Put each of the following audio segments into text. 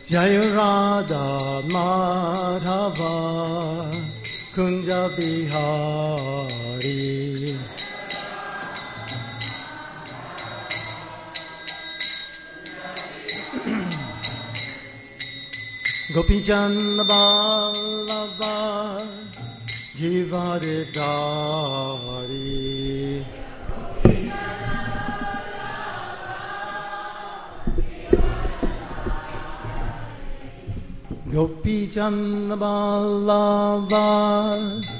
Jaya Radha Madhava Kunja Bihari. Gopi Chandra Ballabha Givaridhari. Gopi Chandra Ballabha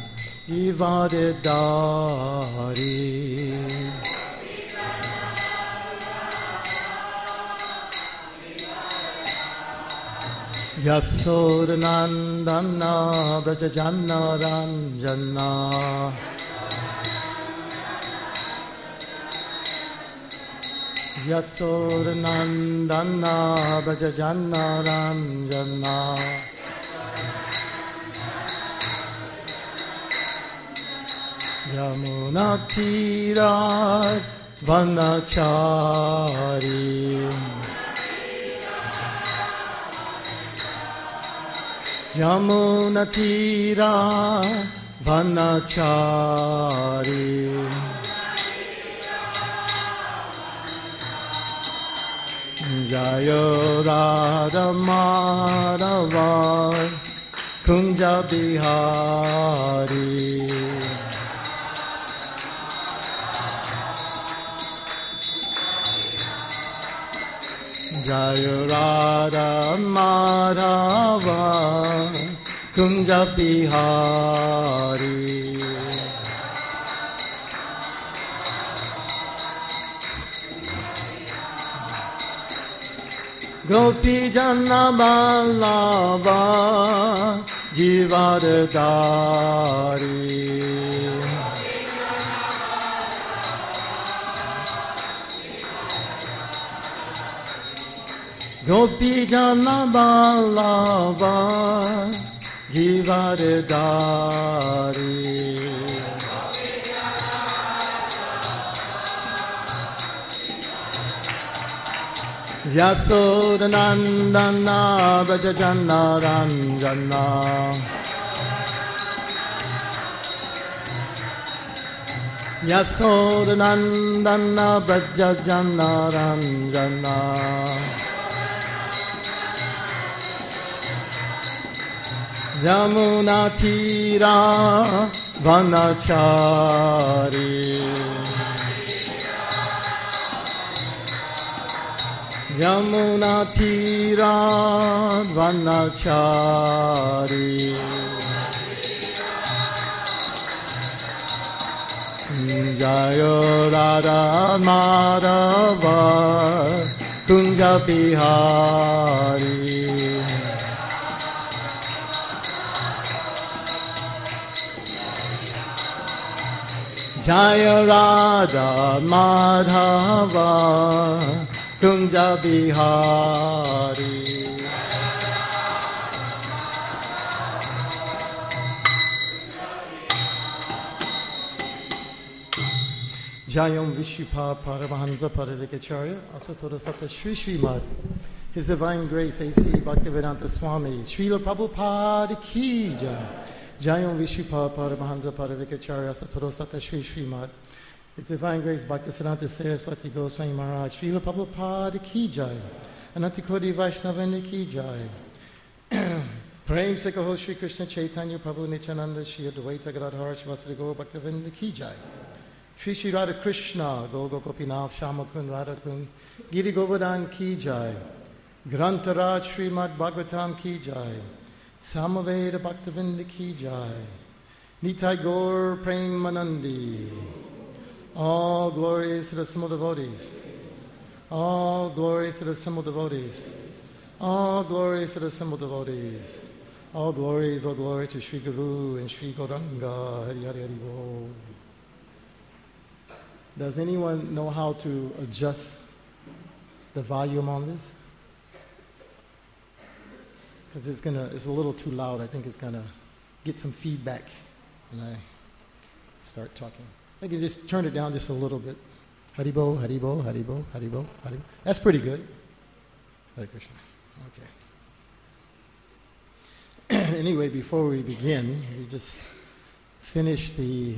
Givaridhari. Yasodanandana Brajajana Ranjana. Yasodanandana Brajajana Ranjana. Yamuna Tira Vanachari. Yamuna Tira Vanachari. Jaya Radha Madhava Kunja Bihari. Jaya Radha Madhava Kunja Bihari. Gopi Jana Ballabha Givaridhari. Gopi Jana Ballabha Givaridhari. Yasodanandana Brajajana Ranjana. Yasodanandana Brajajana Ranjana. Yamuna Tira Vanachari. Yamuna Tira Vanachari. Jaya Radha Madhava Kunja Bihari. Jaya Radha Madhava Kunja Bihari. Jayam Vishupa Paramahansa Paravikacharya Asatora Sata Shri Srimad His Divine Grace A.C. Bhaktivedanta Swami Srila Prabhupada Ki Jai. Jayam Vishupa Paramahansa Paravikacharya Asatora Sata Shri Srimad His Divine Grace Bhaktisiddhanta Saraswati Goswami Maharaj Srila Prabhupada Ki Jai. Anantikoti Vaishnavani Ki Jai. Prem Se Kaho Shri Krishna Chaitanya Prabhu Nityananda Shri Advaita Gadadhar Shivasari Gaur Bhaktivinoda Ki Jai. Shri Shri Radha Krishna Gol Gopinath Shamakun Radhakun Giri Govardhan Ki Jai. Grantaraj Srimad Bhagavatam Ki Jai. Samaveda Bhaktivinoda Ki Jai. Nitai Gaur Premanandi. All glories to the simple devotees. All glories to the simple devotees. All glories to the simple devotees. All glory to Sri Guru and Sri Gauranga. Hari Hari Hari Bol. Does anyone know how to adjust the volume on this? Because it's a little too loud. I think it's gonna get some feedback when I start talking. I can just turn it down just a little bit. Haribo, Haribo, Haribo, Haribo, Haribo. That's pretty good. Hare Krishna. Okay. Anyway, before we begin, we just finished the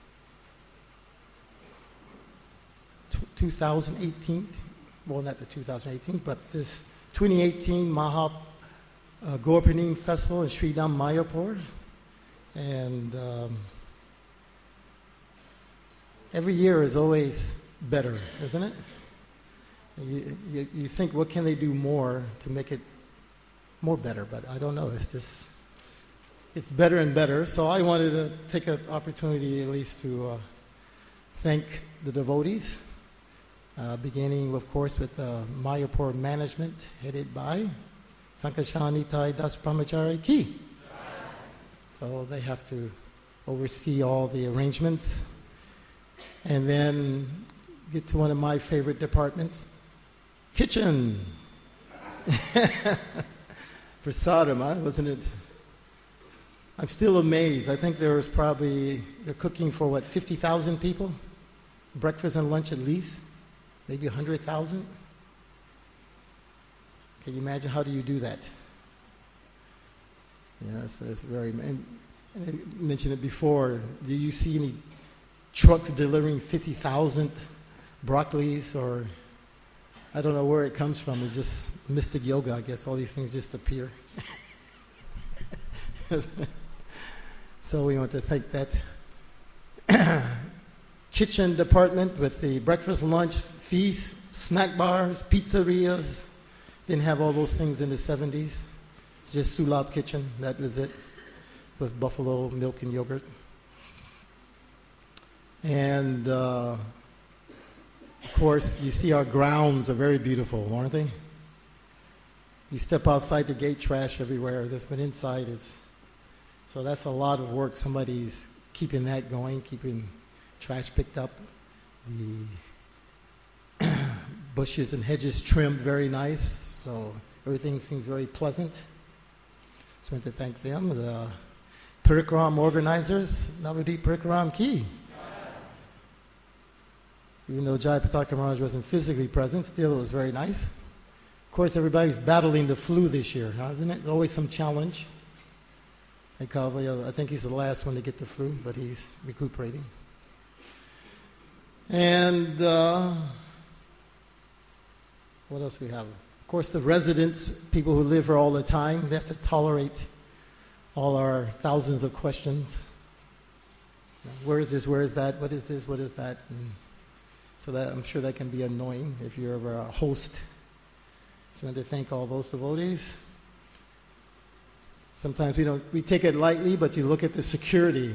2018, well, not the 2018, but this 2018 Maha Gaurapanim Festival in Sri Dham Mayapur. And every year is always better, isn't it? You think, what can they do more to make it more better? But I don't know. It's better and better. So I wanted to take an opportunity at least to thank the devotees, beginning, of course, with Mayapur management headed by Sankashani Tai Das Brahmachari Ki. So they have to oversee all the arrangements. And then get to one of my favorite departments, kitchen. Prasadam, huh? Wasn't it? I'm still amazed. I think they're cooking for, 50,000 people? Breakfast and lunch at least? Maybe 100,000? Can you imagine, how do you do that? Yes, that's very, and I mentioned it before, do you see any trucks delivering 50,000 broccolis, or I don't know where it comes from. It's just mystic yoga, I guess. All these things just appear. So we want to thank that kitchen department with the breakfast, lunch, feast, snack bars, pizzerias. Didn't have all those things in the 70s. It's just Sulab kitchen, that was it, with buffalo milk and yogurt. And of course, you see our grounds are very beautiful, aren't they? You step outside the gate, trash everywhere. But inside, so that's a lot of work. Somebody's keeping that going, keeping trash picked up, the bushes and hedges trimmed very nice. So everything seems very pleasant. So I want to thank them, the Parikram organizers, Navadip Parikram Ki. Even though Jayapataka Maharaj wasn't physically present, still it was very nice. Of course, everybody's battling the flu this year, isn't it? There's always some challenge. I think he's the last one to get the flu, but he's recuperating. And what else we have? Of course, the residents, people who live here all the time, they have to tolerate all our thousands of questions. Where is this? Where is that? What is this? What is that? And so that I'm sure that can be annoying if you're ever a host. So I want to thank all those devotees. Sometimes we take it lightly, but you look at the security.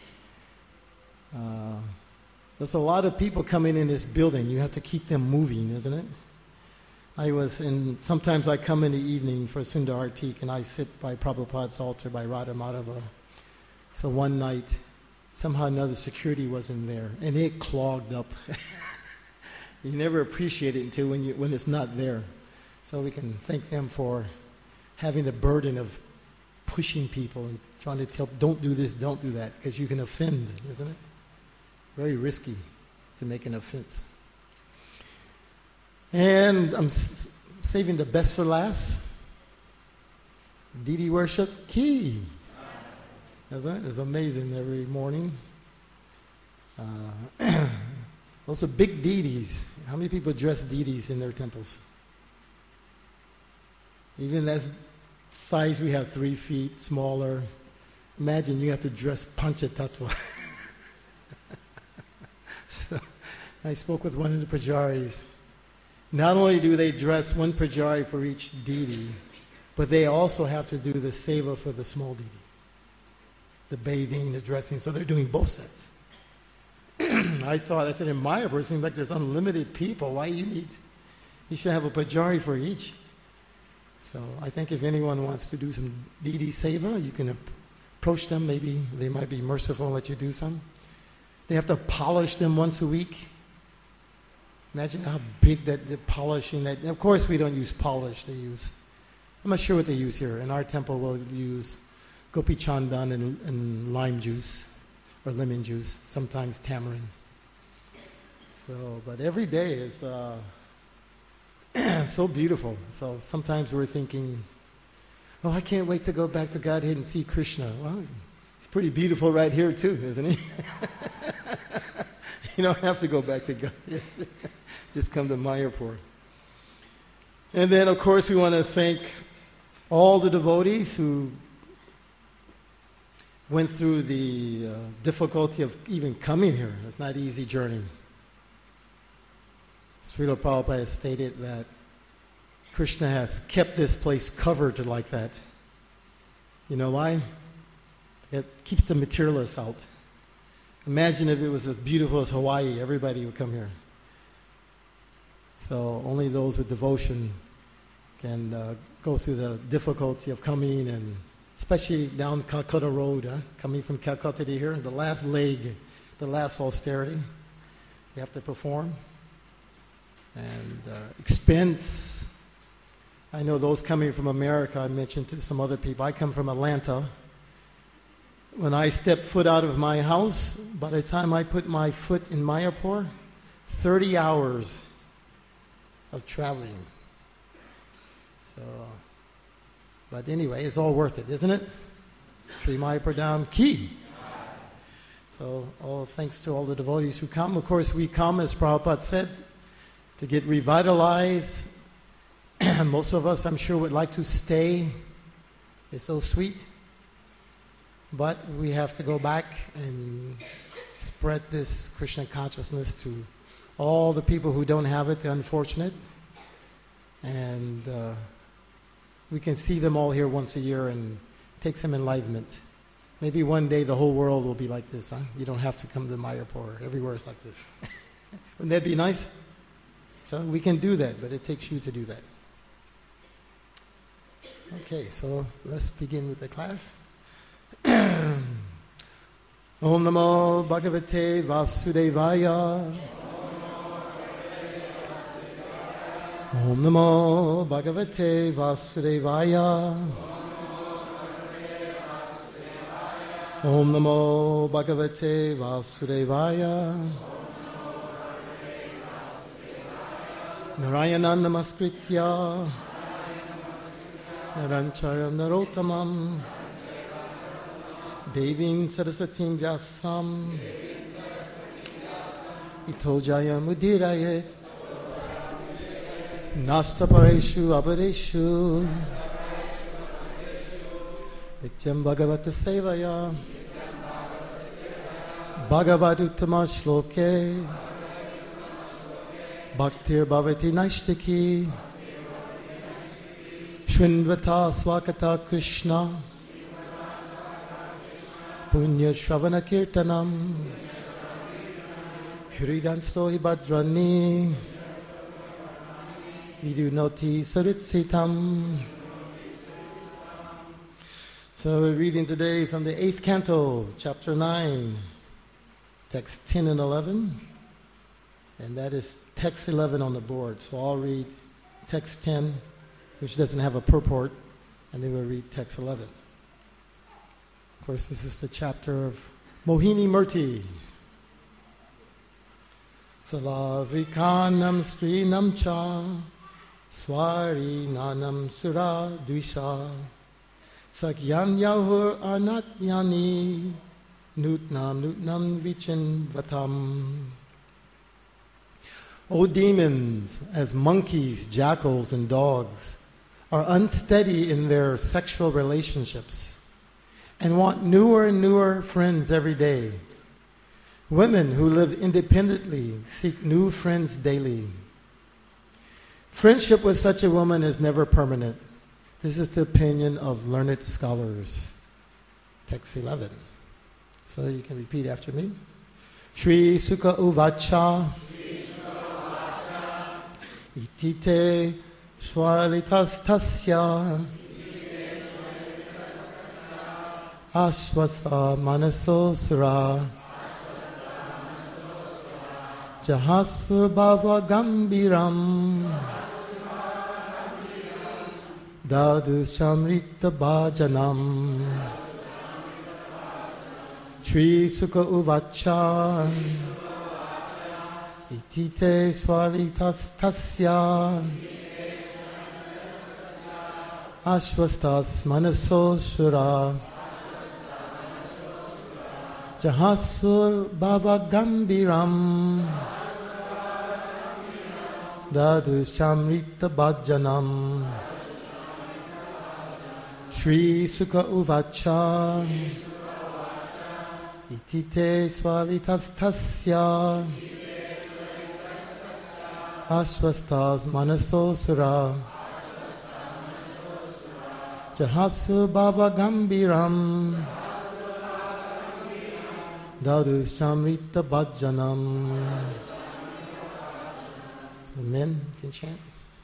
There's a lot of people coming in this building. You have to keep them moving, isn't it? Sometimes I come in the evening for Sundar Artik, and I sit by Prabhupada's altar by Radha Madhava. So one night, somehow another security wasn't there, and it clogged up. You never appreciate it until when it's not there. So we can thank them for having the burden of pushing people and trying to tell, don't do this, don't do that, because you can offend, isn't it? Very risky to make an offense. And I'm saving the best for last. Didi worship Ki. Isn't it? It's amazing every morning. Those are big deities. How many people dress deities in their temples? Even that size, we have 3 feet smaller. Imagine you have to dress Panchatattva. So I spoke with one of the pujaris. Not only do they dress one pujari for each deity, but they also have to do the seva for the small deity. The bathing, the dressing, so they're doing both sets. I said in Mayapur, it seems like there's unlimited people. Why you should have a pujari for each. So I think if anyone wants to do some deity seva, you can approach them. Maybe they might be merciful and let you do some. They have to polish them once a week. Imagine how big that the polishing that. Of course, we don't use polish. I'm not sure what they use here. In our temple, we'll use gopi chandan and lime juice or lemon juice. Sometimes tamarind. So, but every day is so beautiful. So sometimes we're thinking, Oh, I can't wait to go back to Godhead and see Krishna. Well, he's pretty beautiful right here too, isn't he? You don't have to go back to Godhead. Just come to Mayapur. And then, of course, we want to thank all the devotees who went through the difficulty of even coming here. It's not an easy journey. Srila Prabhupada has stated that Krishna has kept this place covered like that. You know why? It keeps the materialists out. Imagine if it was as beautiful as Hawaii, everybody would come here. So only those with devotion can go through the difficulty of coming, and especially down Calcutta Road, coming from Calcutta to here, the last leg, the last austerity you have to perform. And expense. I know those coming from America, I mentioned to some other people, I come from Atlanta. When I step foot out of my house, by the time I put my foot in Mayapur, 30 hours of traveling. So, but anyway, it's all worth it, isn't it? Sri Mayapur Dham Ki. So, all thanks to all the devotees who come. Of course, we come, as Prabhupada said, to get revitalized. Most of us, I'm sure, would like to stay. It's so sweet. But we have to go back and spread this Krishna consciousness to all the people who don't have it, the unfortunate. And we can see them all here once a year and take some enlightenment. Maybe one day the whole world will be like this, huh? You don't have to come to Mayapur. Everywhere is like this. Wouldn't that be nice? So we can do that, but it takes you to do that. Okay, so let's begin with the class. Om Namo Bhagavate Vasudevaya. Om Namo Bhagavate Vasudevaya. Om Namo Bhagavate Vasudevaya. Narayanam Namaskritya Narancharam Narottamam Devim Sarasatim Vyasam Ito Jayam Udirayet Nastapareshu Abhareshu Nityam Bhagavata Sevaya Bhagavaduttama Shloke Bhaktir Bhavati Naishtiki Shrinvata Swakata Krishna Punya Shravana Kirtanam Hridansto Hibhadrani Vidunoti Saritsitam. So we're reading today from the 8th canto, chapter 9, text 10 and 11. And that is text 11 on the board. So I'll read text 10, which doesn't have a purport, and then we'll read text 11. Of course, this is the chapter of Mohini Murti. Salavrikanam Srinam Cha Swari Nanam Sura Dvisha Sakyan Yahur Anatyani Nutnam Vichin Vatam. O demons, as monkeys, jackals, and dogs, are unsteady in their sexual relationships and want newer and newer friends every day. Women who live independently seek new friends daily. Friendship with such a woman is never permanent. This is the opinion of learned scholars. Text 11. So you can repeat after me. Shri Sukha Uvacha Itite Swalitas Tasya Ashwasa Manaso Sura Jahasur Bhava Gambiram Dadu Shamrita Bhajanam Shri Sukha Uvacha Itite Swalitas Tasya Ashvastas manaso sura Jahasur bhava gambiram Dadu Shamrita Bhajanam Shri Sukha Uvacha Itite Swalitastasya Ashvastas Manaso Sura Jahasu Bhava Gambiram Dadu Shamrita Bhajanam. So the men can chant.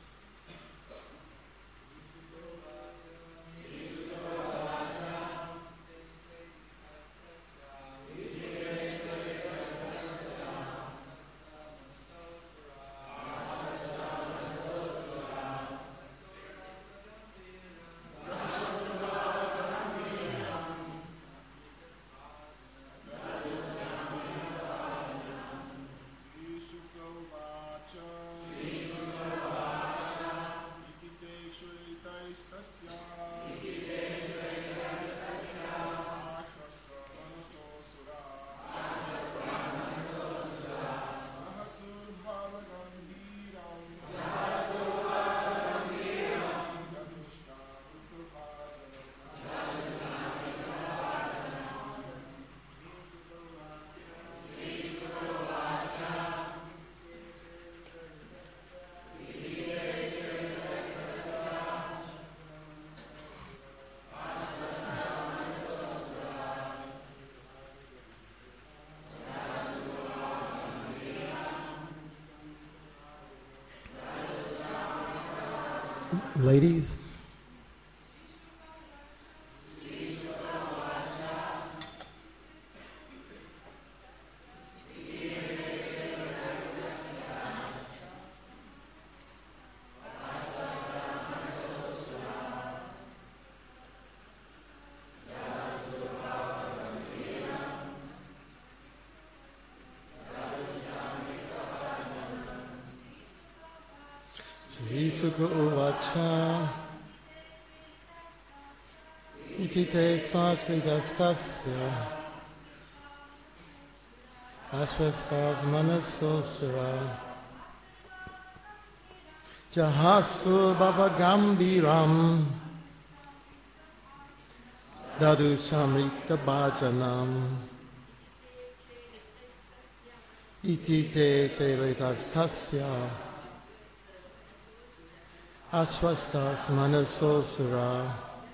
Ladies, Sukha Uvacha Itite Swaslitastasya Ashvastas Manaso Sura Jahasu Bhava Gambiram Dadu Shamrita Bhajanam Itite Chelitastasya Ashvastas Manaso Sura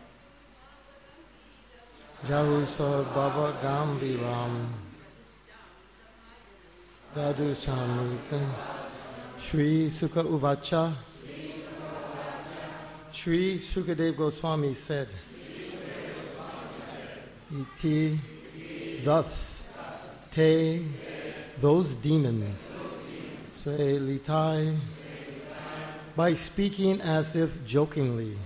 Jahusa Bhava Gambiram Dadu Shamrita Shri Sukha Uvacha Shri Shukadev Goswami said Iti thus te those demons say litai by speaking as if jokingly.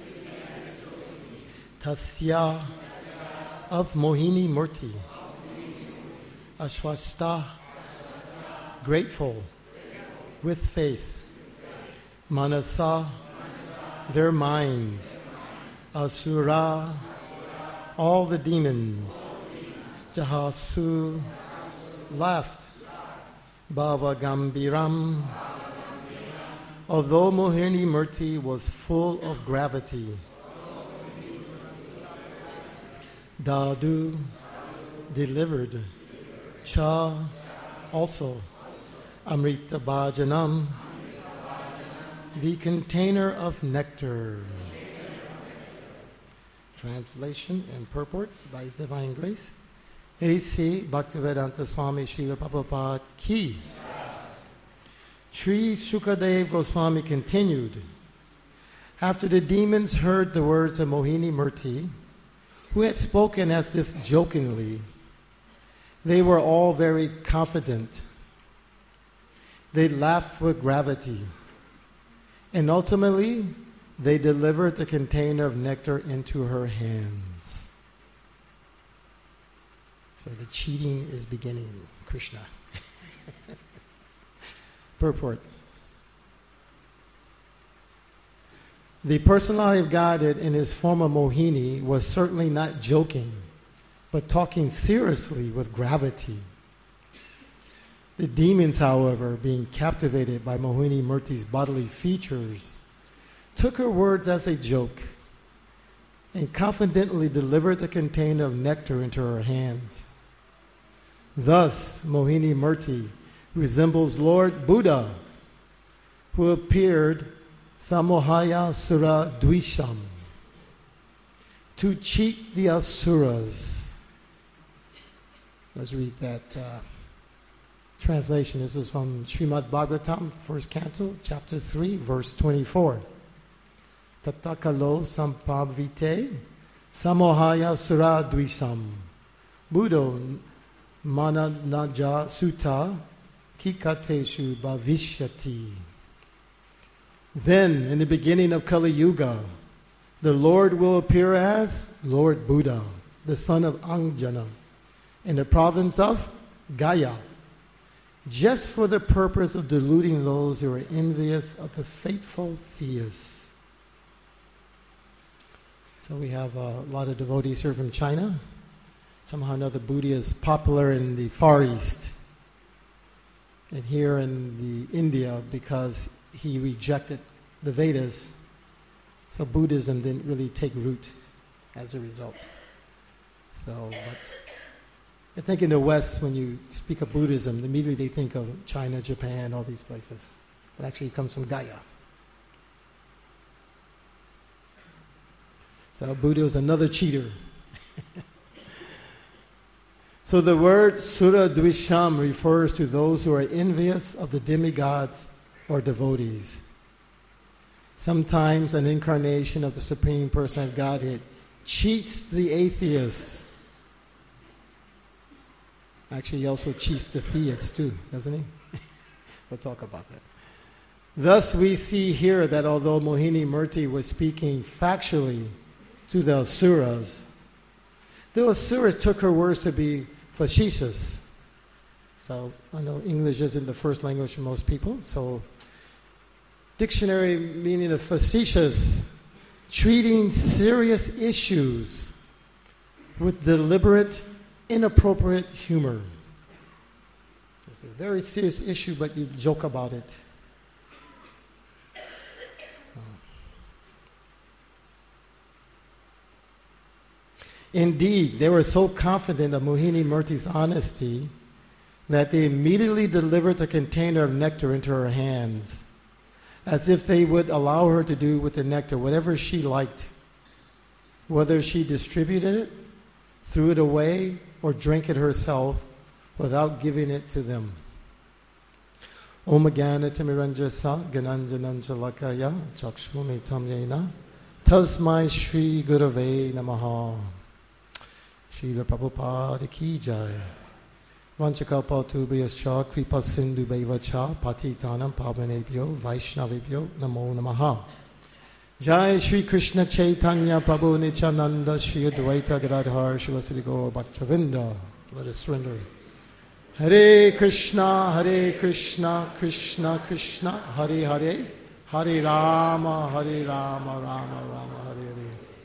Tasya of Mohini Murti. Ashwasta, grateful, with faith. Manasa, their minds. Asura, all the demons. Jahasu, laughed. Bhava Gambiram, although Mohini Murti was full of gravity. Dadu, delivered. Cha, also. Amrita Bhajanam, the container of nectar. Translation and purport by His Divine Grace. A.C. Bhaktivedanta Swami Srila Prabhupada Ki. Sri Shukadev Goswami continued, after the demons heard the words of Mohini Murti, who had spoken as if jokingly, they were all very confident. They laughed with gravity, and ultimately they delivered the container of nectar into her hands. So the cheating is beginning, Krishna. Purport. The personality of Godhead in his form of Mohini was certainly not joking, but talking seriously with gravity. The demons, however, being captivated by Mohini Murti's bodily features, took her words as a joke and confidently delivered the container of nectar into her hands. Thus, Mohini Murti resembles Lord Buddha, who appeared Samohaya Sura Dvisham, to cheat the asuras. Let's read that translation. This is from Srimad Bhagavatam, first canto, chapter 3, verse 24. Tatakalo sampavite samohaya sura dvisham buddho mananaja sutta kikateshu bhavishyati. Then, in the beginning of Kali Yuga, the Lord will appear as Lord Buddha, the son of Anjana, in the province of Gaya, just for the purpose of deluding those who are envious of the faithful theists. So we have a lot of devotees here from China. Somehow or another, Buddha is popular in the Far East and here in the India because he rejected the Vedas. So Buddhism didn't really take root as a result. So, but I think in the West, when you speak of Buddhism, immediately they think of China, Japan, all these places. But actually it comes from Gaya. So Buddha is another cheater. So the word Sura Dvisham refers to those who are envious of the demigods or devotees. Sometimes an incarnation of the Supreme Person of Godhead cheats the atheists. Actually, he also cheats the theists too, doesn't he? We'll talk about that. Thus, we see here that although Mohini Murti was speaking factually to the asuras, the asuras took her words to be facetious. So I know English isn't the first language for most people. So dictionary meaning of facetious, treating serious issues with deliberate, inappropriate humor. It's a very serious issue, but you joke about it. Indeed, they were so confident of Mohini Murti's honesty that they immediately delivered the container of nectar into her hands, as if they would allow her to do with the nectar whatever she liked, whether she distributed it, threw it away, or drank it herself without giving it to them. Om Jnana Timiranjasa Gananjananjalakaya Chakshumi Tamyena Tasmai Shri Gurave Namaha. Srila Prabhupada Ki Jai. Vanchakalpatubhyascha Kripa Sindhu Bhaivacha Patitanam Pavanebhyo Vaishnavebhyo Namo Namaha. Jai Shri Krishna Chaitanya Prabhu Nityananda Shri Advaita Gadadhar Shivasri Gaur Bhaktavinda. Let us surrender. Hare Krishna, Krishna Krishna, Hare Hare, Hare Rama, Rama Rama, Hare Hare.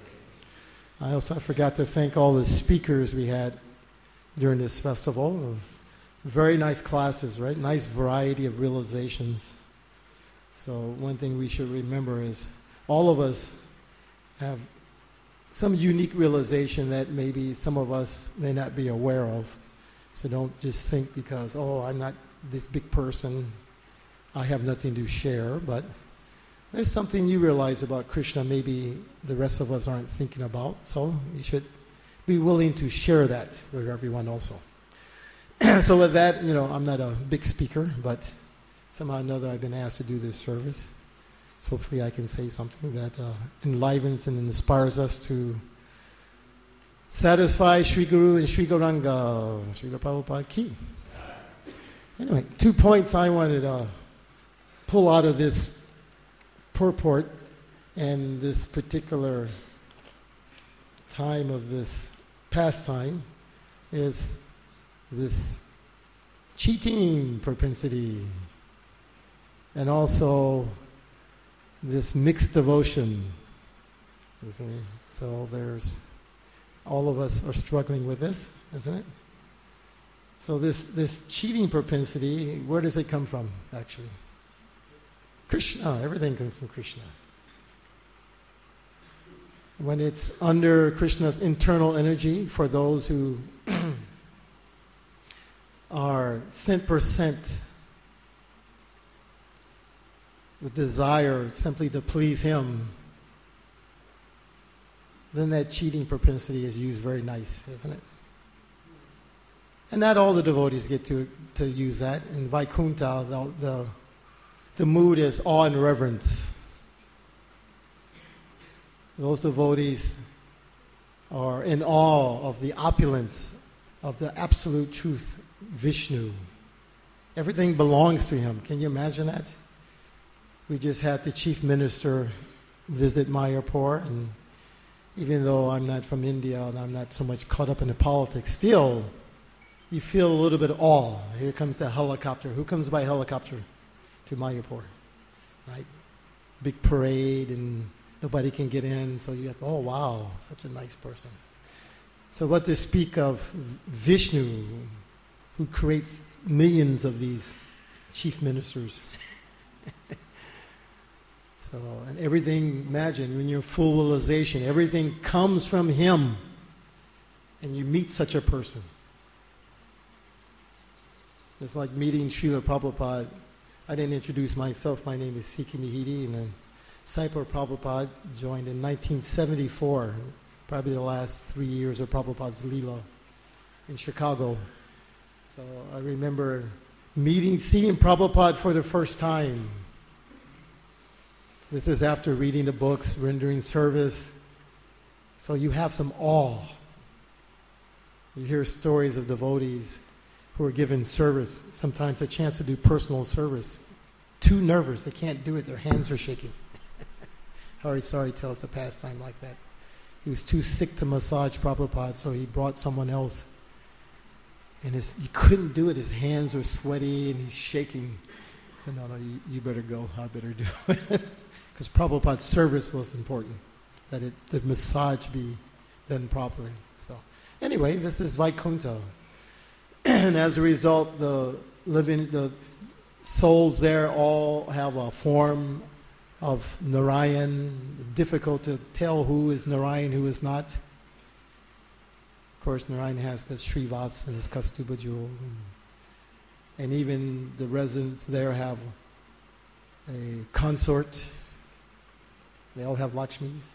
I also forgot to thank all the speakers we had during this festival. Very nice classes, right? Nice variety of realizations. So one thing we should remember is all of us have some unique realization that maybe some of us may not be aware of. So don't just think because, oh, I'm not this big person, I have nothing to share. But there's something you realize about Krishna maybe the rest of us aren't thinking about. So you should be willing to share that with everyone also. So with that, I'm not a big speaker, but somehow or another I've been asked to do this service. So hopefully I can say something that enlivens and inspires us to satisfy Sri Guru and Sri Gauranga, Srila Prabhupada Ki. Anyway, 2 points I wanted to pull out of this purport and this particular time of this pastime is this cheating propensity and also this mixed devotion. So all of us are struggling with this, isn't it? So this cheating propensity, where does it come from, actually? Krishna. Everything comes from Krishna. When it's under Krishna's internal energy, for those who are 100% with desire simply to please him, then that cheating propensity is used very nice, isn't it? And not all the devotees get to use that. In Vaikuntha, the mood is awe and reverence. Those devotees are in awe of the opulence of the absolute truth, Vishnu. Everything belongs to him. Can you imagine that? We just had the chief minister visit Mayapur, and even though I'm not from India and I'm not so much caught up in the politics, still you feel a little bit of awe. Here comes the helicopter. Who comes by helicopter to Mayapur? Right? Big parade, and nobody can get in, so you have, oh wow, such a nice person. So what to speak of Vishnu, who creates millions of these chief ministers. So, and everything, imagine, when you're full realization, everything comes from him, and you meet such a person. It's like meeting Srila Prabhupada. I didn't introduce myself. My name is C.K. Mihidi, and then Saipur Prabhupada joined in 1974, probably the last 3 years of Prabhupada's Leela in Chicago. So I remember seeing Prabhupada for the first time. This is after reading the books, rendering service. So you have some awe. You hear stories of devotees who are given service, sometimes a chance to do personal service. Too nervous, they can't do it, their hands are shaking. Hari Sari tells the pastime like that. He was too sick to massage Prabhupada, so he brought someone else. And he couldn't do it, his hands are sweaty and he's shaking. He said, no, you better go, I better do it. Because Prabhupada's service was important, that the massage be done properly. So anyway, this is Vaikuntha. And as a result, the souls there all have a form of Narayan. Difficult to tell who is Narayan, who is not. Of course, Narayan has the Srivats and his Kaustubha jewel. And even the residents there have a consort. They all have Lakshmis.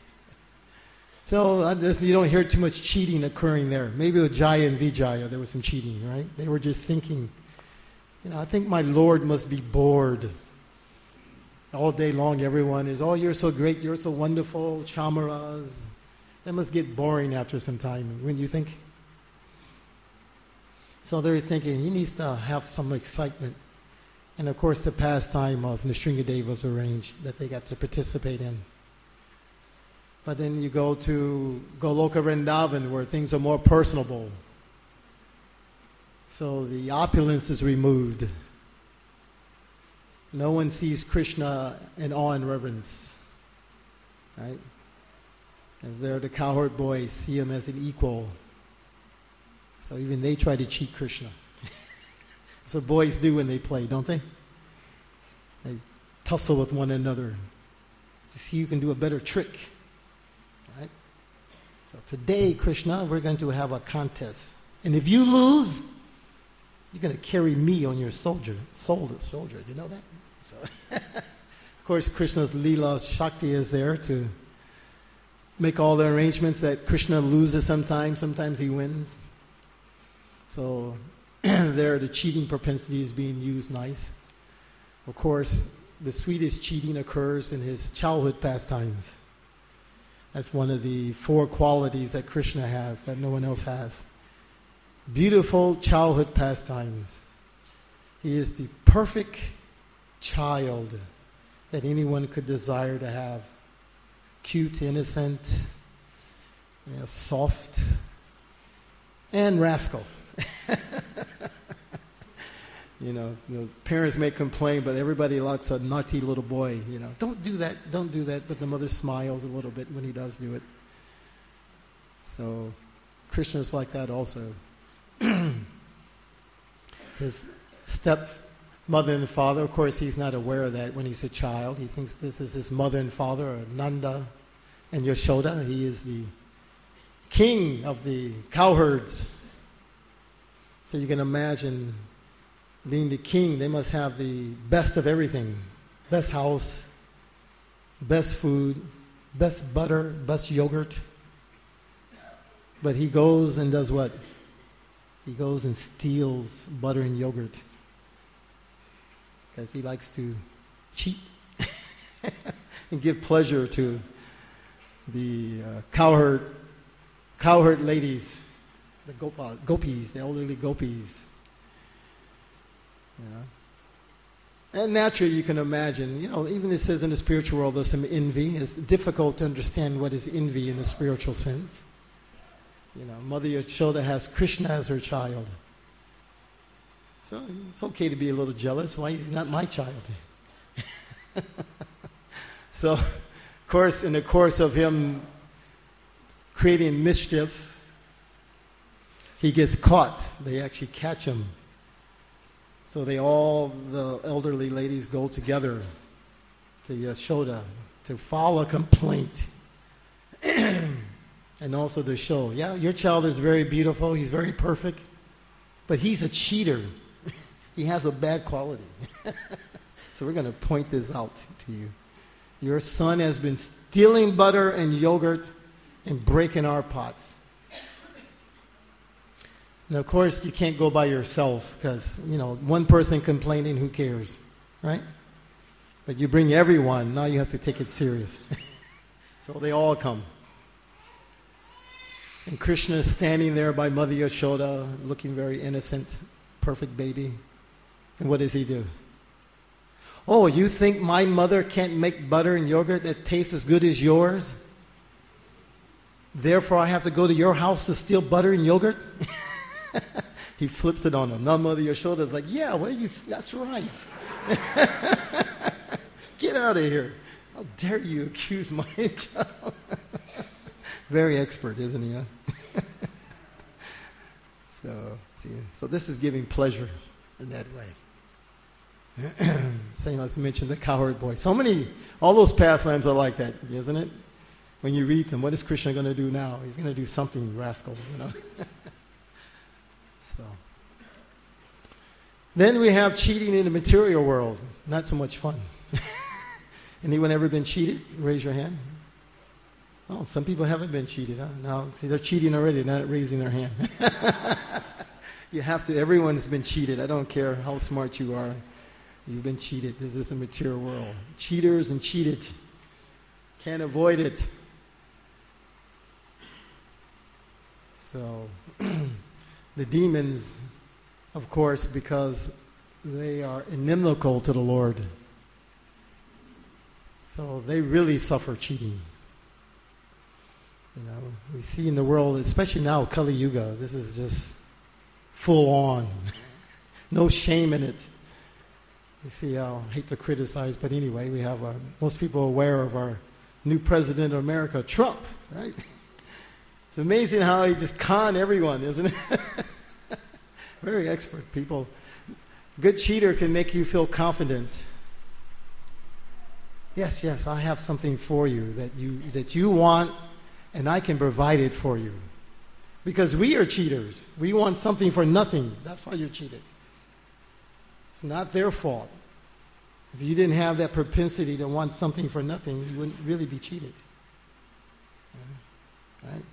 So you don't hear too much cheating occurring there. Maybe with Jaya and Vijaya, there was some cheating, right? They were just thinking, I think my Lord must be bored. All day long, everyone is, oh, you're so great, you're so wonderful, chamaras. That must get boring after some time, wouldn't you think? So they're thinking, he needs to have some excitement. And of course, the pastime of Nrsingadev was arranged that they got to participate in. But then you go to Goloka Vrindavan, where things are more personable. So the opulence is removed. No one sees Krishna in awe and reverence. Right? If they're the cowherd boys, see him as an equal. So even they try to cheat Krishna. That's what boys do when they play, don't they? They tussle with one another to see who can do a better trick. Right? So today, Krishna, we're going to have a contest. And if you lose, you're going to carry me on your soldier. You know that? So of course, Krishna's Leela Shakti is there to make all the arrangements that Krishna loses sometimes he wins. So there the cheating propensity is being used nice. Of course, the sweetest cheating occurs in his childhood pastimes. That's one of the 4 qualities that Krishna has that no one else has. Beautiful childhood pastimes. He is the perfect child that anyone could desire to have. Cute, innocent, soft, and rascal. Parents may complain, but everybody likes a naughty little boy. Don't do that, don't do that. But the mother smiles a little bit when he does do it. So Krishna's like that also. His stepmother and father, of course, he's not aware of that when he's a child. He thinks this is his mother and father, or Nanda and Yashoda. He is the king of the cowherds. So you can imagine being the king, they must have the best of everything. Best house, best food, best butter, best yogurt. But he goes and does what? He goes and steals butter and yogurt. Because he likes to cheat and give pleasure to the cowherd ladies, the gopis, the elderly gopis. And naturally you can imagine, even it says in the spiritual world there's some envy. It's difficult to understand what is envy in a spiritual sense. Mother Yashoda has Krishna as her child. So it's okay to be a little jealous. Why is he not my child? So, of course, in the course of him creating mischief, he gets caught. They actually catch him. So the elderly ladies go together to Yashoda to file a complaint. And also to show, your child is very beautiful, he's very perfect, but he's a cheater. He has a bad quality. So we're going to point this out to you. Your son has been stealing butter and yogurt and breaking our pots. And of course, you can't go by yourself because, one person complaining, who cares, right? But you bring everyone, now you have to take it serious. So they all come. And Krishna is standing there by Mother Yashoda, looking very innocent, perfect baby. And what does he do? Oh, you think my mother can't make butter and yogurt that tastes as good as yours? Therefore, I have to go to your house to steal butter and yogurt? He flips it on him. Now Mother Yashoda is like, that's right. Get out of here. How dare you accuse my child? Very expert, isn't he? Huh? So this is giving pleasure in that way. Same as mentioned, the cowherd boy. All those pastimes are like that, isn't it? When you read them, what is Krishna going to do now? He's going to do something rascal, So, then we have cheating in the material world. Not so much fun. Anyone ever been cheated? Raise your hand. Oh, some people haven't been cheated, huh? Now, see, they're cheating already, not raising their hand. You have to, everyone's been cheated. I don't care how smart you are. You've been cheated. This is a material world. Cheaters and cheated. Can't avoid it. So, the demons, of course, because they are inimical to the Lord. So they really suffer cheating. We see in the world, especially now, Kali Yuga, this is just full on. No shame in it. You see, I hate to criticize, but anyway, we have most people aware of our new president of America, Trump, right? It's amazing how he just conned everyone, isn't it? Very expert people. Good cheater can make you feel confident. Yes, I have something for you that you want, and I can provide it for you. Because we are cheaters. We want something for nothing. That's why you're cheated. It's not their fault. If you didn't have that propensity to want something for nothing, you wouldn't really be cheated. Right?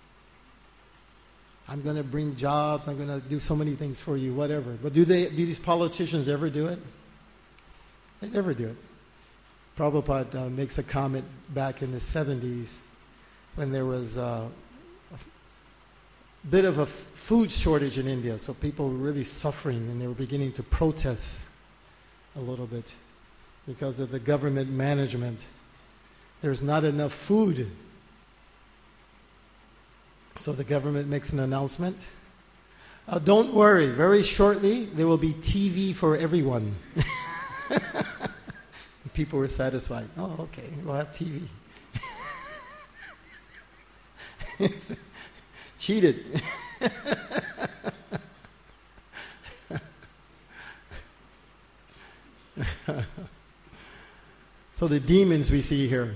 I'm going to bring jobs. I'm going to do so many things for you, whatever. But do these politicians ever do it? They never do it. Prabhupada makes a comment back in the 70s when there was a bit of a food shortage in India. So people were really suffering, and they were beginning to protest a little bit because of the government management. There's not enough food. So the government makes an announcement. Don't worry, very shortly there will be TV for everyone. People were satisfied. Oh, okay, we'll have TV. Cheated. So the demons we see here,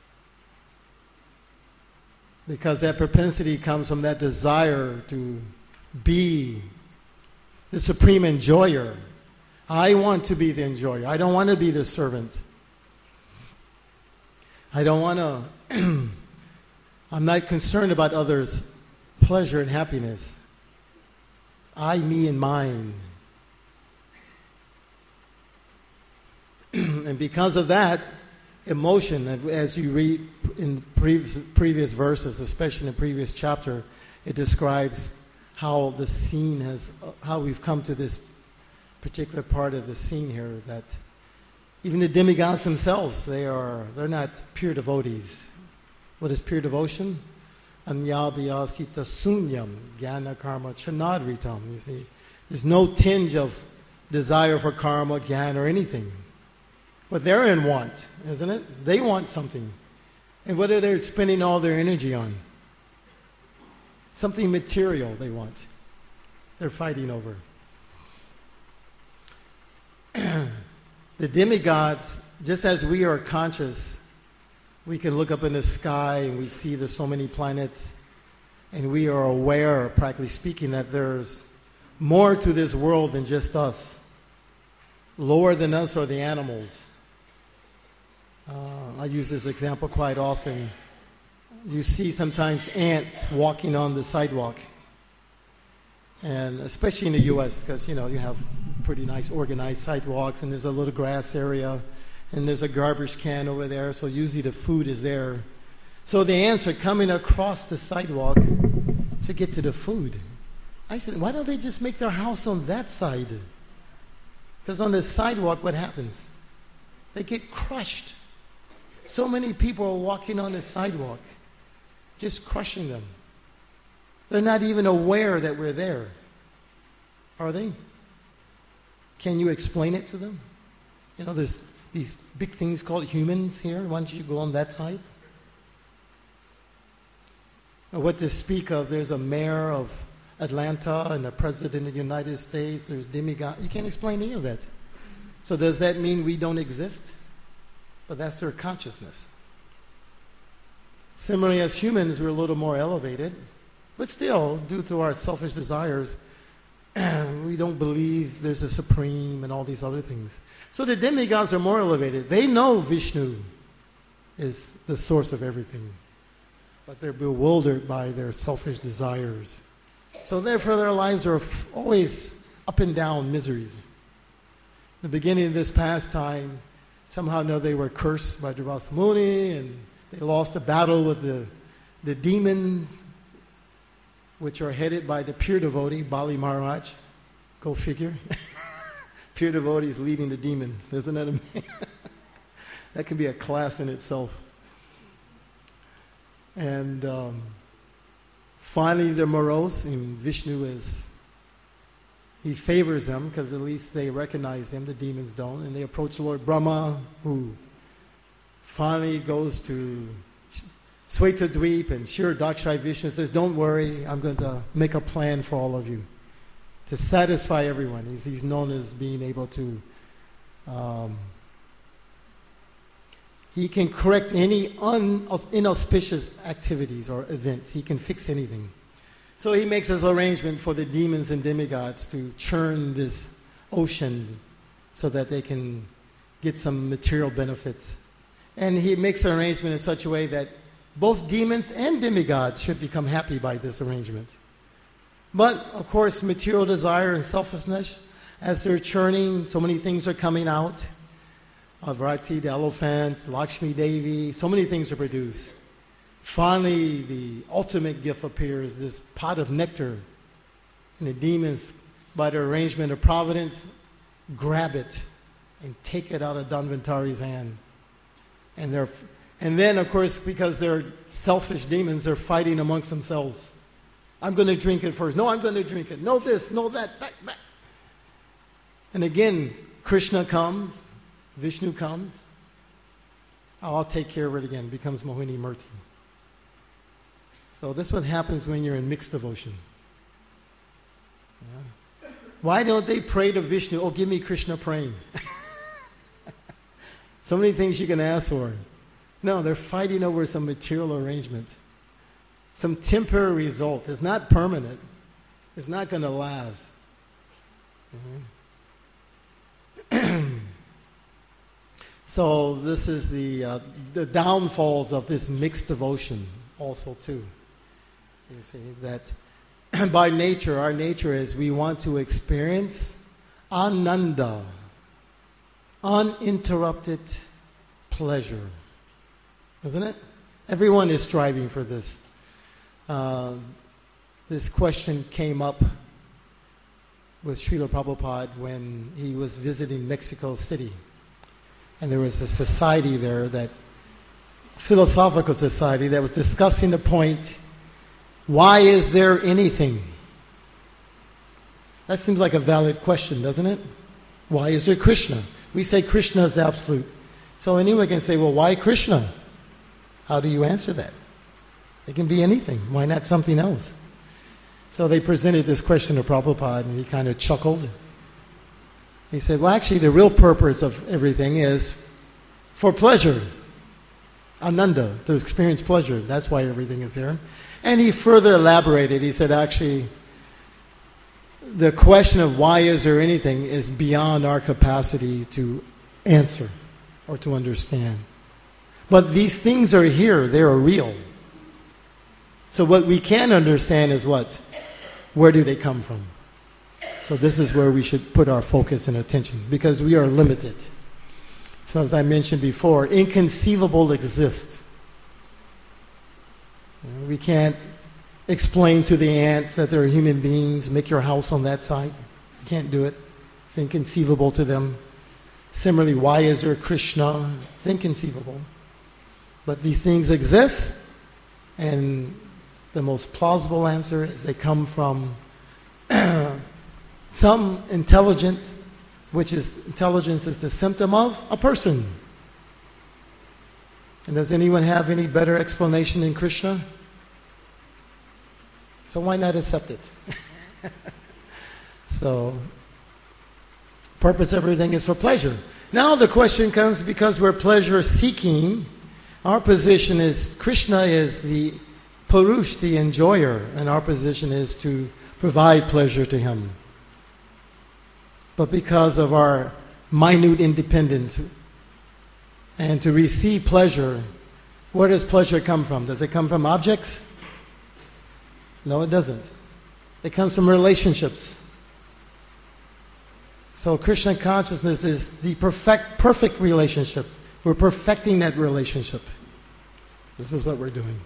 because that propensity comes from that desire to be the supreme enjoyer. I want to be the enjoyer. I don't want to be the servant. I don't want to, I'm not concerned about others' pleasure and happiness. I, me, and mine. And because of that, emotion, as you read in previous verses, especially in the previous chapter, it describes how the scene has, how we've come to this particular part of the scene here, that even the demigods themselves, they're not pure devotees. What is pure devotion? Anyabhyasita sunyam jnana karma chanadritam. You see, there's no tinge of desire for karma, jnana, or anything. But they're in want, isn't it? They want something. And what are they spending all their energy on? Something material they want. They're fighting over. The demigods, just as we are conscious, we can look up in the sky and we see there's so many planets, and we are aware, practically speaking, that there's more to this world than just us. Lower than us are the animals. I use this example quite often. You see sometimes ants walking on the sidewalk, and especially in the U.S., because you have pretty nice organized sidewalks, and there's a little grass area, and there's a garbage can over there, so usually the food is there. So the ants are coming across the sidewalk to get to the food. I said, why don't they just make their house on that side? Because on the sidewalk, what happens? They get crushed. So many people are walking on the sidewalk, just crushing them. They're not even aware that we're there. Are they? Can you explain it to them? There's these big things called humans here. Why don't you go on that side? What to speak of, there's a mayor of Atlanta and a president of the United States. There's demigods. You can't explain any of that. So does that mean we don't exist? But that's their consciousness. Similarly, as humans, we're a little more elevated. But still, due to our selfish desires, we don't believe there's a supreme and all these other things. So the demigods are more elevated. They know Vishnu is the source of everything. But they're bewildered by their selfish desires. So therefore, their lives are always up and down miseries. The beginning of this pastime, somehow they were cursed by Durvasa Muni, and they lost a battle with the demons, which are headed by the pure devotee, Bali Maharaj. Go figure. Pure devotees leading the demons. Isn't that amazing? That can be a class in itself. And finally, they're morose, and Vishnu he favors them, because at least they recognize him, the demons don't. And they approach Lord Brahma, who finally goes to Svetadweep, and Kshirodakshai Vishnu says, don't worry, I'm going to make a plan for all of you to satisfy everyone. He's known as being able to, he can correct any inauspicious activities or events. He can fix anything. So he makes his arrangement for the demons and demigods to churn this ocean so that they can get some material benefits. And he makes an arrangement in such a way that both demons and demigods should become happy by this arrangement. But, of course, material desire and selfishness, as they're churning, so many things are coming out. Avrati, the elephant, Lakshmi Devi, so many things are produced. Finally, the ultimate gift appears, this pot of nectar. And the demons, by the arrangement of providence, grab it and take it out of Dhanvantari's hand. And then, of course, because they're selfish demons, they're fighting amongst themselves. I'm going to drink it first. No, I'm going to drink it. No this, no that. Back, back. And again, Krishna comes, Vishnu comes. I'll take care of it again. It becomes Mohini Murti. So this is what happens when you're in mixed devotion. Yeah. Why don't they pray to Vishnu? Oh, give me Krishna praying. So many things you can ask for. No, they're fighting over some material arrangement. Some temporary result. It's not permanent. It's not going to last. Mm-hmm. So this is the downfalls of this mixed devotion also too. You see that by nature, our nature is we want to experience ananda, uninterrupted pleasure. Isn't it? Everyone is striving for this. This question came up with Srila Prabhupada when he was visiting Mexico City. And there was a society there, philosophical society, that was discussing the point, why is there anything? That seems like a valid question, doesn't it? Why is there Krishna? We say Krishna is absolute. So anyone can say, well, why Krishna? How do you answer that? It can be anything. Why not something else? So they presented this question to Prabhupada, and he kind of chuckled. He said, well, actually, the real purpose of everything is for pleasure. Ananda, to experience pleasure. That's why everything is there. And he further elaborated. He said, actually, the question of why is there anything is beyond our capacity to answer or to understand. But these things are here. They are real. So what we can understand is what? Where do they come from? So this is where we should put our focus and attention, because we are limited. So as I mentioned before, inconceivable exists. We can't explain to the ants that they're human beings, make your house on that side. You can't do it. It's inconceivable to them. Similarly, why is there Krishna? It's inconceivable. But these things exist, and the most plausible answer is they come from some intelligence is the symptom of a person. And does anyone have any better explanation than Krishna? So why not accept it? So, purpose of everything is for pleasure. Now the question comes, because we're pleasure seeking, our position is Krishna is the Purush, the enjoyer, and our position is to provide pleasure to him. But because of our minute independence and to receive pleasure, where does pleasure come from? Does it come from objects? No, it doesn't. It comes from relationships. So Krishna consciousness is the perfect relationship. We're perfecting that relationship. This is what we're doing.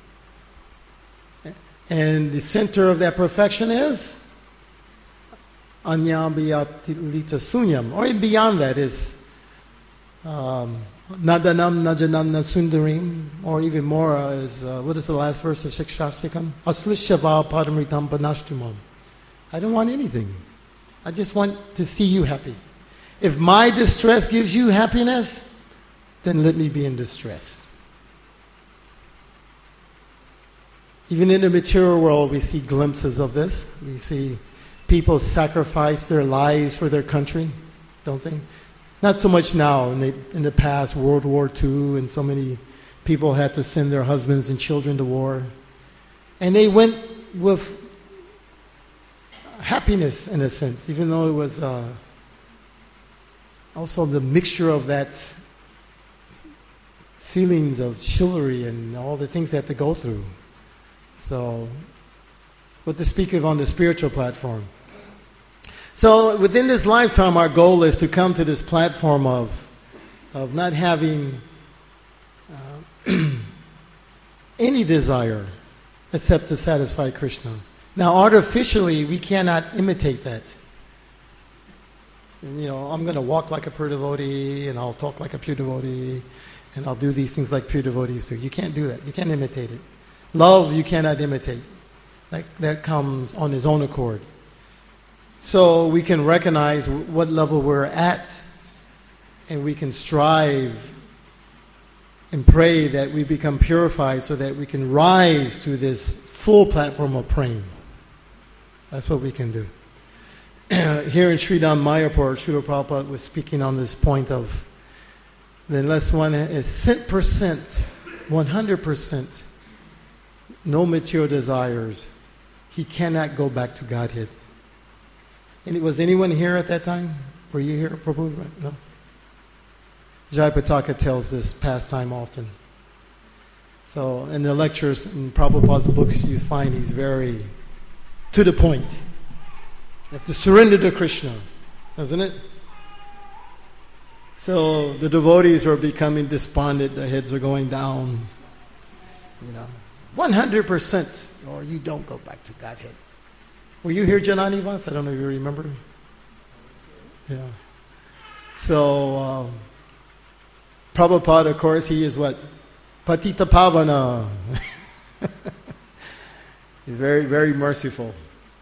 And the center of that perfection is Anyambiyatilita Sunyam. Or beyond that is Nadanam Najanana Sundarim. Or even more is, what is the last verse of Shikshastikam? Aslishava Padamritam Panashtumam. I don't want anything. I just want to see you happy. If my distress gives you happiness, then let me be in distress. Even in the material world, we see glimpses of this. We see people sacrifice their lives for their country, don't they? Not so much now. In the past, World War II, and so many people had to send their husbands and children to war. And they went with happiness, in a sense, even though it was also the mixture of that feelings of chivalry and all the things they had to go through. So, what to speak of on the spiritual platform. So, within this lifetime, our goal is to come to this platform of not having any desire except to satisfy Krishna. Now, artificially, we cannot imitate that. And, I'm going to walk like a pure devotee, and I'll talk like a pure devotee, and I'll do these things like pure devotees do. You can't do that. You can't imitate it. Love, you cannot imitate. that comes on his own accord. So we can recognize what level we're at, and we can strive and pray that we become purified so that we can rise to this full platform of praying. That's what we can do. Here in Sridham Mayapur, Srila Prabhupada was speaking on this point of that unless one is 100%, no material desires, he cannot go back to Godhead. And was anyone here at that time? Were you here, Prabhu? No? Jayapataka tells this pastime often. So in the lectures, in Prabhupada's books, you find he's very to the point. You have to surrender to Krishna, doesn't it? So the devotees are becoming despondent, their heads are going down. 100%, or you don't go back to Godhead. Were you here, Janani Vans? I don't know if you remember. Yeah. So Prabhupada, of course, he is what? Patita Pavana. He's very, very merciful.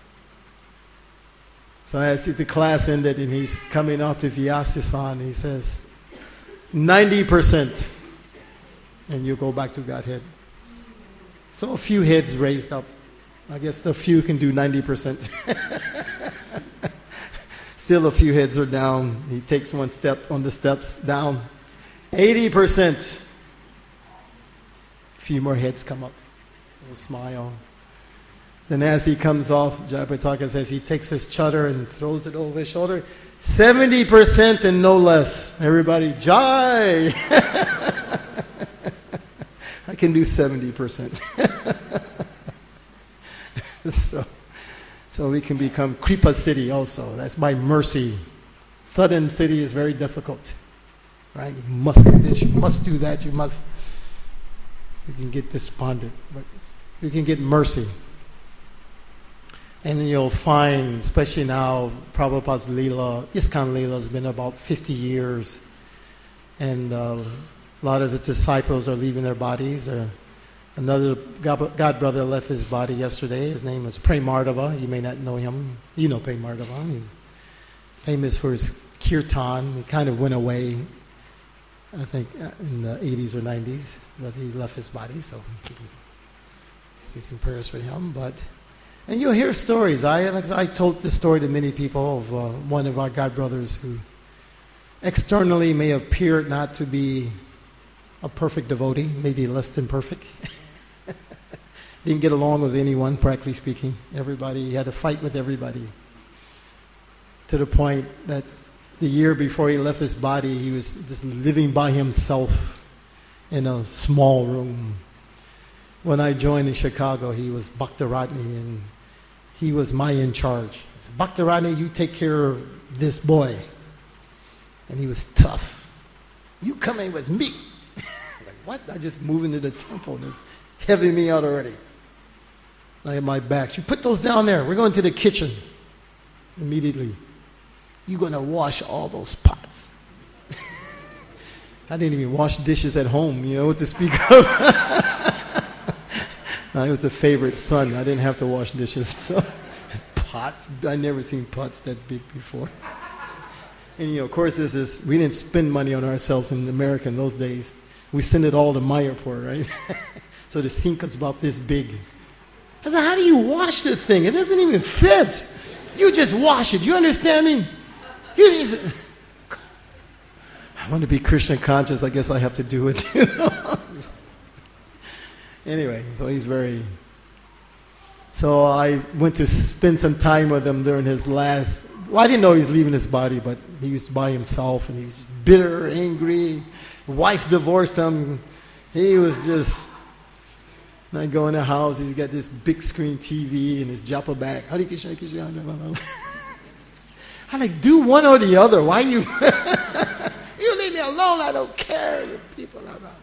So as the class ended and he's coming off the Vyasa-san, he says, 90%, and you go back to Godhead. So a few heads raised up. I guess the few can do 90%. Still a few heads are down. He takes one step on the steps down. 80%. A few more heads come up. We'll smile. Then as he comes off, Jayapataka says he takes his chadar and throws it over his shoulder. 70% and no less. Everybody, Jai! I can do 70%. So we can become Kripa City also. That's by mercy. Southern city is very difficult. Right? You must do this, you must do that, you can get despondent. But you can get mercy. And then you'll find, especially now, Prabhupada's Leela, ISKCON Leela has been about 50 years. And a lot of his disciples are leaving their bodies. Another God brother left his body yesterday. His name is Premardava. You may not know him. You know Premardava. He's famous for his kirtan. He kind of went away, I think, in the 80s or 90s. But he left his body, so you can say some prayers for him. And you'll hear stories. I told this story to many people of one of our God brothers who externally may appear not to be a perfect devotee, maybe less than perfect. Didn't get along with anyone, practically speaking. He had to fight with everybody. To the point that the year before he left his body, he was just living by himself in a small room. When I joined in Chicago, he was Bhaktaratni, and he was my in charge. He said, Bhaktaratni, you take care of this boy. And he was tough. You come in with me. Like, what? I just moved into the temple and it's heavy me out already. I had my back. You put those down there. We're going to the kitchen. Immediately. You're going to wash all those pots. I didn't even wash dishes at home, what to speak of. I was the favorite son. I didn't have to wash dishes. So pots, I never seen pots that big before. And of course, we didn't spend money on ourselves in America in those days. We sent it all to Mayapur, right? So the sink was about this big. I said, how do you wash the thing? It doesn't even fit. You just wash it. You understand me? I want to be Krishna conscious. I guess I have to do it. Anyway, so I went to spend some time with him during his last, I didn't know he was leaving his body, but he was by himself and he was bitter, angry. Wife divorced him. He was just, I go in the house, he's got this big screen TV and his japa bag. Hare Krishna, Krishna. I do one or the other. Why you? You leave me alone, I don't care. You people are not.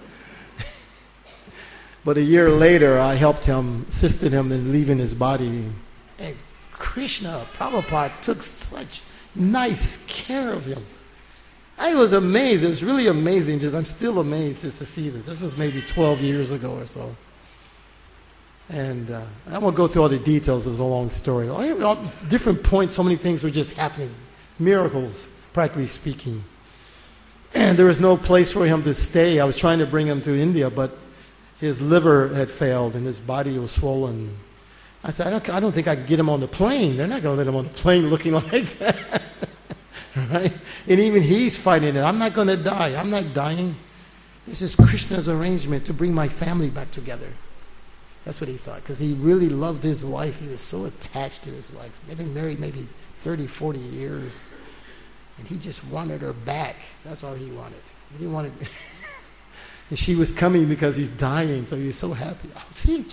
But a year later, I helped him, assisted him in leaving his body. And Krishna, Prabhupada, took such nice care of him. I was amazed. It was really amazing. I'm still amazed just to see this. This was maybe 12 years ago or so. And I won't go through all the details. It's a long story. All different points, so many things were just happening. Miracles, practically speaking. And there was no place for him to stay. I was trying to bring him to India, but his liver had failed and his body was swollen. I said, I don't think I can get him on the plane. They're not going to let him on the plane looking like that. Right? And even he's fighting it. I'm not going to die. I'm not dying. This is Krishna's arrangement to bring my family back together. That's what he thought, because he really loved his wife. He was so attached to his wife. They've been married maybe 30, 40 years. And he just wanted her back. That's all he wanted. He didn't want to... And she was coming because he's dying, so he was so happy. Oh, see.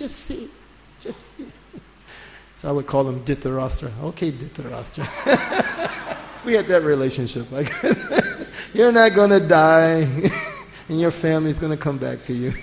So I would call him Dhritarashtra. Okay, Dhritarashtra. We had that relationship. Like, you're not going to die, and your family's going to come back to you.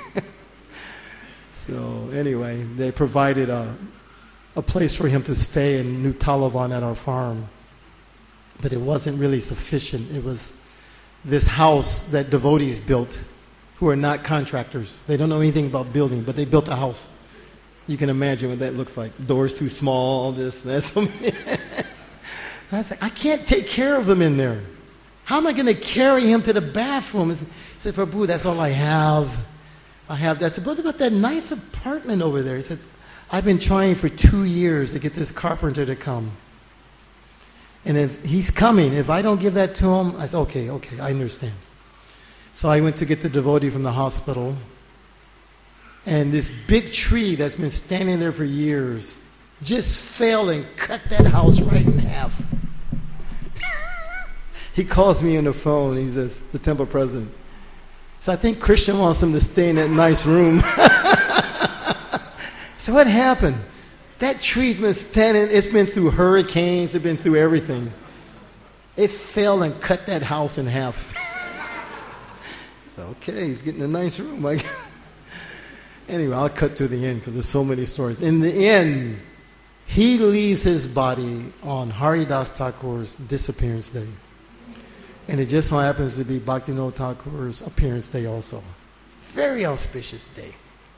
So anyway, they provided a place for him to stay in New Talavan at our farm. But it wasn't really sufficient. It was this house that devotees built who are not contractors. They don't know anything about building, but they built a house. You can imagine what that looks like. Doors too small, this, that. So many. I was like, I can't take care of him in there. How am I going to carry him to the bathroom? He said, Prabhu, that's all I have. I said, what about that nice apartment over there? He said, I've been trying for 2 years to get this carpenter to come. And if he's coming, if I don't give that to him, I said, okay, I understand. So I went to get the devotee from the hospital. And this big tree that's been standing there for years just fell and cut that house right in half. He calls me on the phone. He says, the temple president. So I think Krishna wants him to stay in that nice room. So what happened? That tree's been standing, it's been through hurricanes, it's been through everything. It fell and cut that house in half. So, okay, he's getting a nice room. Anyway, I'll cut to the end because there's so many stories. In the end, he leaves his body on Haridas Thakur's disappearance day. And it just so happens to be Bhaktivinoda Thakur's appearance day also. Very auspicious day.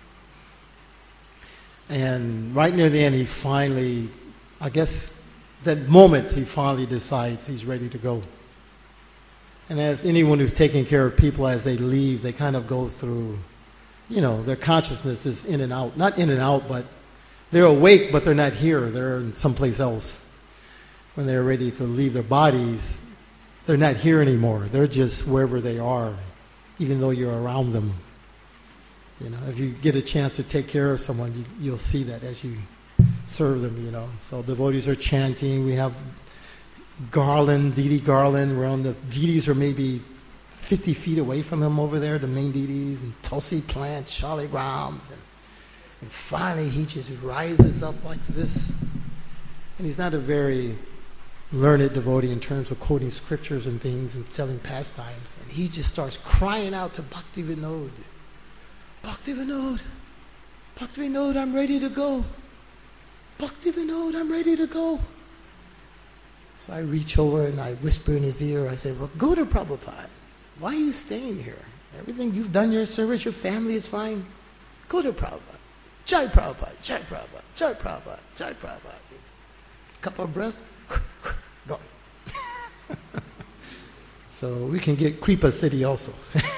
And right near the end, he finally, I guess, that moment, he finally decides he's ready to go. And as anyone who's taking care of people as they leave, they kind of go through, their consciousness is in and out. Not in and out, but they're awake, but they're not here. They're in someplace else. When they're ready to leave their bodies, they're not here anymore. They're just wherever they are, even though you're around them. If you get a chance to take care of someone, you'll see that as you serve them, So devotees are chanting. We have garland, deity garland. The deities are maybe 50 feet away from him over there, the main deities, and tulsi plants, shaligrams. And finally, he just rises up like this. And he's not a very learned devotee in terms of quoting scriptures and things and telling pastimes. And he just starts crying out to Bhaktivinoda. Bhaktivinoda, I'm ready to go. Bhaktivinoda, I'm ready to go. So I reach over and I whisper in his ear. I say, well, go to Prabhupada. Why are you staying here? Everything you've done your service, your family is fine. Go to Prabhupada. Jai Prabhupada, Jai Prabhupada, Jai Prabhupada, Jai Prabhupada. Couple of breaths, go. So we can get Kripa City also.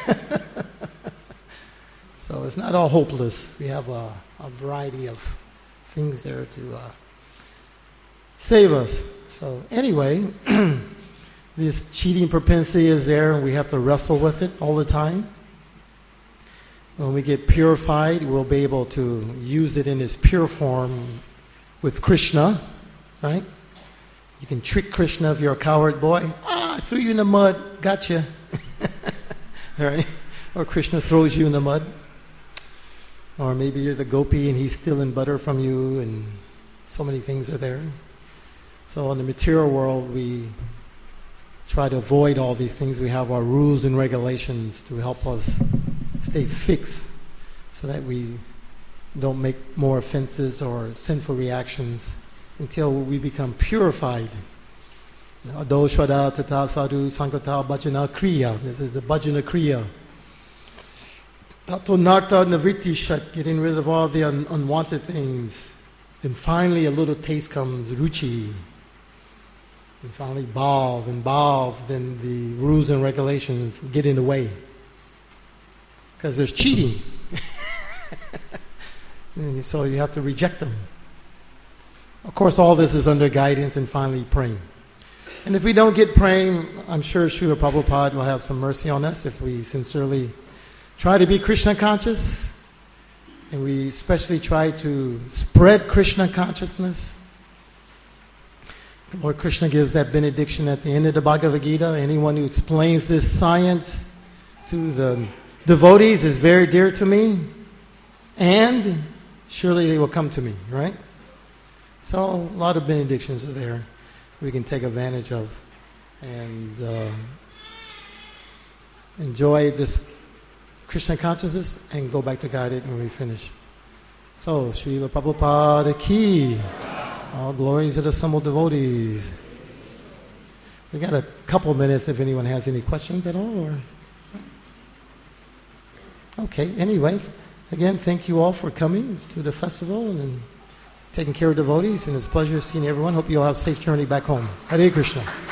So it's not all hopeless. We have a variety of things there to save us. So anyway, this cheating propensity is there, and we have to wrestle with it all the time. When we get purified, we'll be able to use it in its pure form with Krishna, right? You can trick Krishna if you're a coward boy. I threw you in the mud, gotcha. Right? Or Krishna throws you in the mud. Or maybe you're the gopi and he's stealing butter from you, and so many things are there. So in the material world, we try to avoid all these things. We have our rules and regulations to help us stay fixed so that we don't make more offenses or sinful reactions until we become purified. Ado Shwada Tata Sadhu Sankata Bhajana Kriya. This is the Bhajana Kriya. Tato narta navritti shat, getting rid of all the unwanted things. Then finally a little taste comes, ruchi. And finally bhav, then the rules and regulations get in the way. Because there's cheating. And so you have to reject them. Of course, all this is under guidance and finally praying. And if we don't get praying, I'm sure Srila Prabhupada will have some mercy on us if we sincerely try to be Krishna conscious. And we especially try to spread Krishna consciousness. Lord Krishna gives that benediction at the end of the Bhagavad Gita. Anyone who explains this science to the devotees is very dear to me. And surely they will come to me, right? So a lot of benedictions are there we can take advantage of and enjoy this Krishna consciousness and go back to guide it when we finish. So, Srila Prabhupada ki, all glories of the assembled devotees. We got a couple minutes if anyone has any questions at all. Or okay, anyway, again, thank you all for coming to the festival and taking care of devotees, and it's a pleasure seeing everyone. Hope you all have a safe journey back home. Hare Krishna.